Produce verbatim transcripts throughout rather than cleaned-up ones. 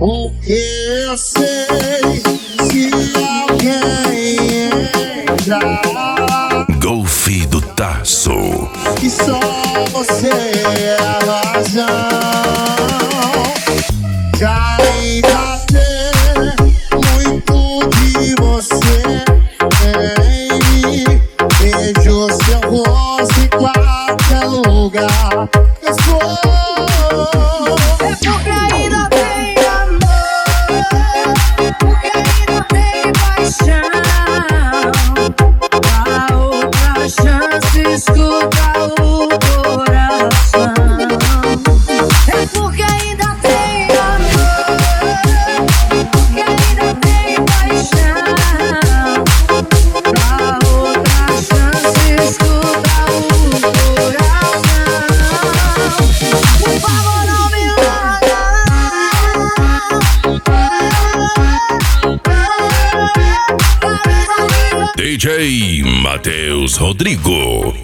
Porque eu sei se alguém entrar. Golf do Tasso. E só você é a razão. Já ainda tem muito de você em mim. Vejo seu rosto em qualquer lugar. Eu sou. É porque ainda tem amor, porque ainda tem paixão. Dá outra chance, escuta o coração. É porque ainda tem amor, porque ainda tem paixão. Dá outra chance, escuta o coração. Por favor, não me larga. D J Matheus Rodrigo.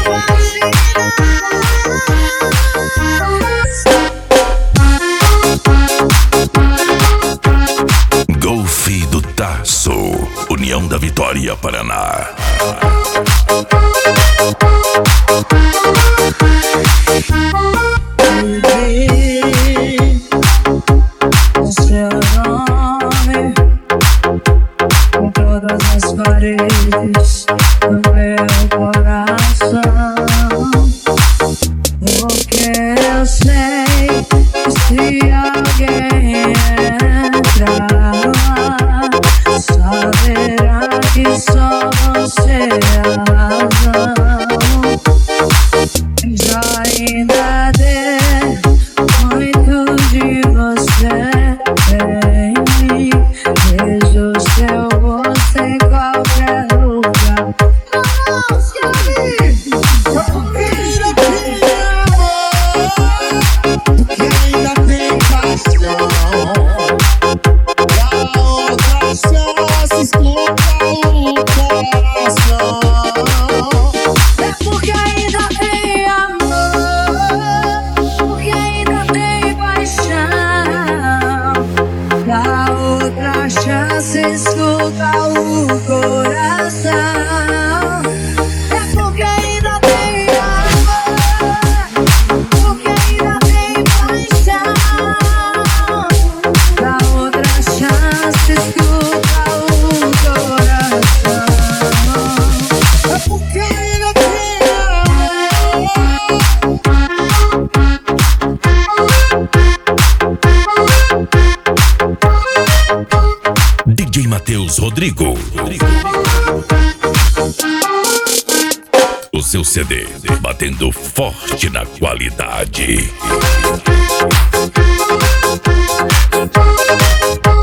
Golf do Tasso, União da Vitória, Paraná. O seu nome com todas as paredes do meu coração. Porque eu sei que se alguém entrar lá, saberá que só você é a razão. Já ainda tem muito de você em mim. Vejo seu rosto em qualquer lugar. Vamos, Gabi! Porque ainda tem amor, porque ainda tem paixão. Dá outra chance, escuta o coração. É porque ainda tem amor, porque ainda tem paixão. Dá outra chance, escuta o coração. É porque ainda tem amor, porque ainda tem paixão. Dá outra chance, escuta o coração. É porque ainda tem D J Matheus Rodrigo. O seu C D batendo forte na qualidade.